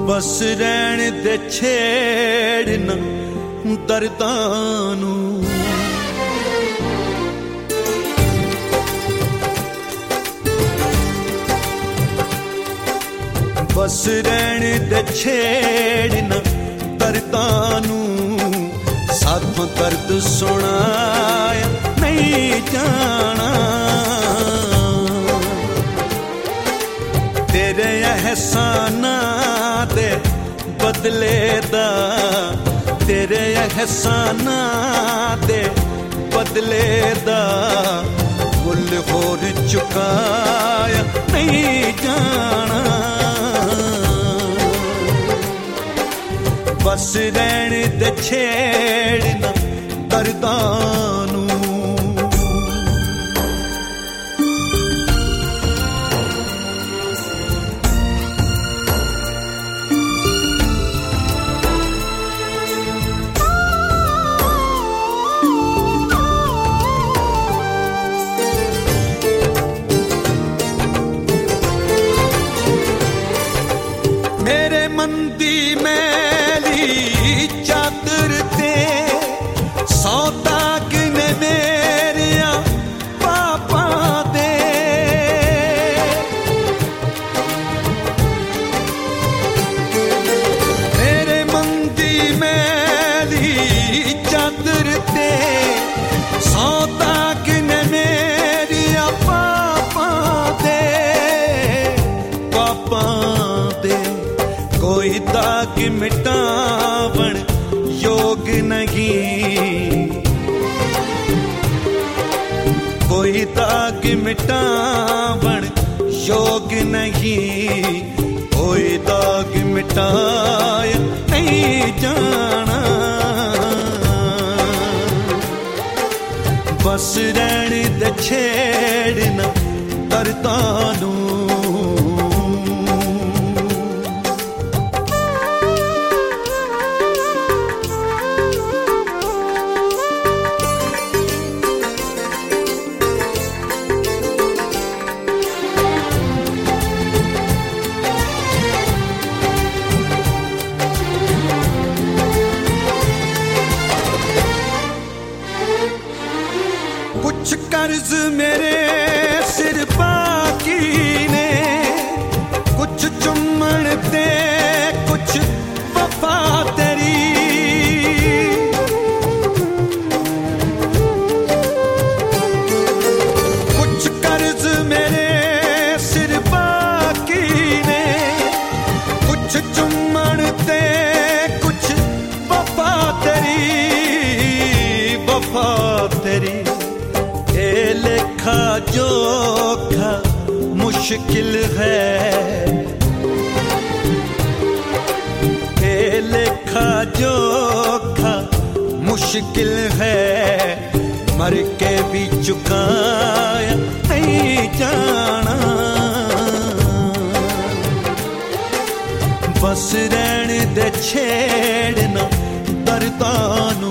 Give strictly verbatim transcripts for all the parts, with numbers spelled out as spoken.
बस रहन दे छेड़ ना दर्दां नू, बस रहन दे छेड़ ना दर्दां नू, साथों दर्द सुनाया नहीं जाना। तेरे एहसाना दे बदले दा, तेरे एहसाना दे बदले दा मुल होर चुकाया नहीं जाना। बस रहन दे छेड़ ना दर्दां नू। मेरे मन दी मैली चादर ते सौ दाग ने मेरिया पापा दे। मेरे मन दी मैली चादर ते सौ दाग ने मेरिया पापा दे, पापा दे। कोई दाग मिटावण योग नहीं, कोई दाग मिटावण योग नहीं, कोई दाग मिटाया नहीं जाना। बस रहन दे छेड़ ना दर्दां नू। कुछ कर्ज मेरे सिर बाकी ने, कुछ चुम्मन ते कुछ वफा तेरी। कुछ कर्ज मेरे सिर बाकी ने, कुछ चुम्मन ते कुछ वफा तेरी, वफा तेरी। ए लेखा जोखा मुश्किल है, ए लेखा जोखा मुश्किल है, मर के भी चुकाया नहीं जाना। बस रहन दे छेड़ ना दर्दां नू।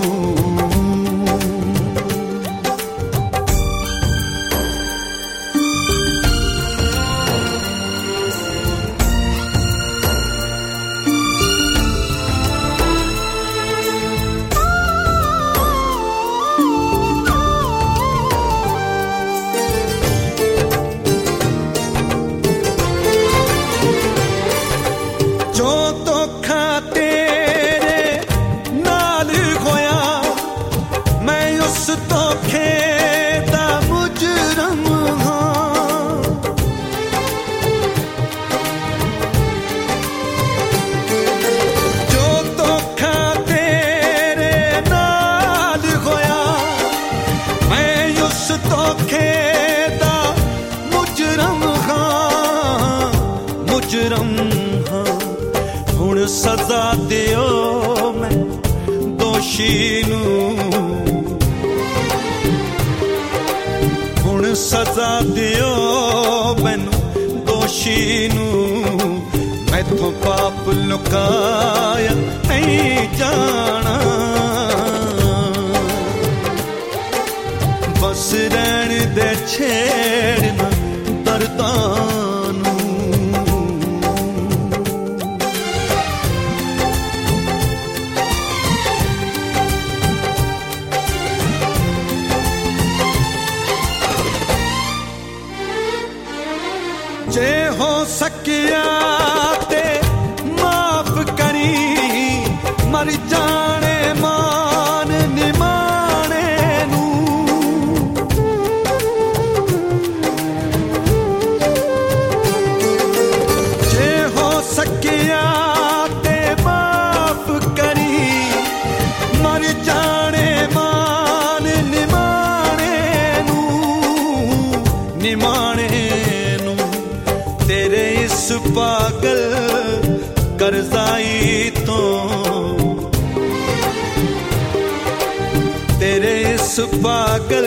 जो धोखा तेरे नाल होया, मैं उस धोखे दा मुजरम हां। जो धोखा तेरे नाल होया, मैं उस धोखे दा मुजरम हां, मुजरम हां। हुण सजा दियो मैं दोषी नू, हुण सजा दियो मैनू दोषी नू। मैथों पाप लुकाया नहीं जाना। बस रहन दे छेड़ ना दर्दां नू। सकिया ते माफ करी मर जाने मान निमाने नू जे हो सकिया ते माफ करी मर जाने मान निमाने नू निमाने तेरे इस पागल करजाई तो तेरे इस पागल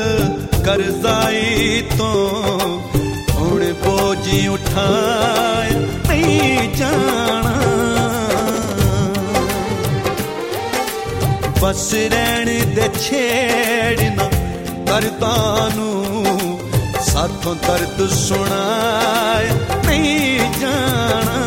करजाई तो हुण बोझी उठाए नहीं जाना बस रहन दे छेड़ना दर्दां साथों दर्द सुनाए नहीं जाना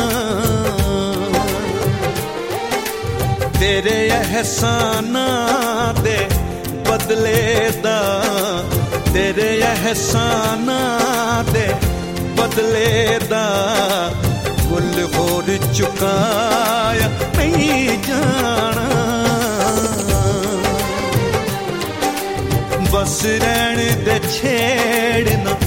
तेरे एहसाना दे बदले दा तेरे एहसाना दे बदले दा गुल होर चुकाया नहीं जाना बस रहन दे छेड़ना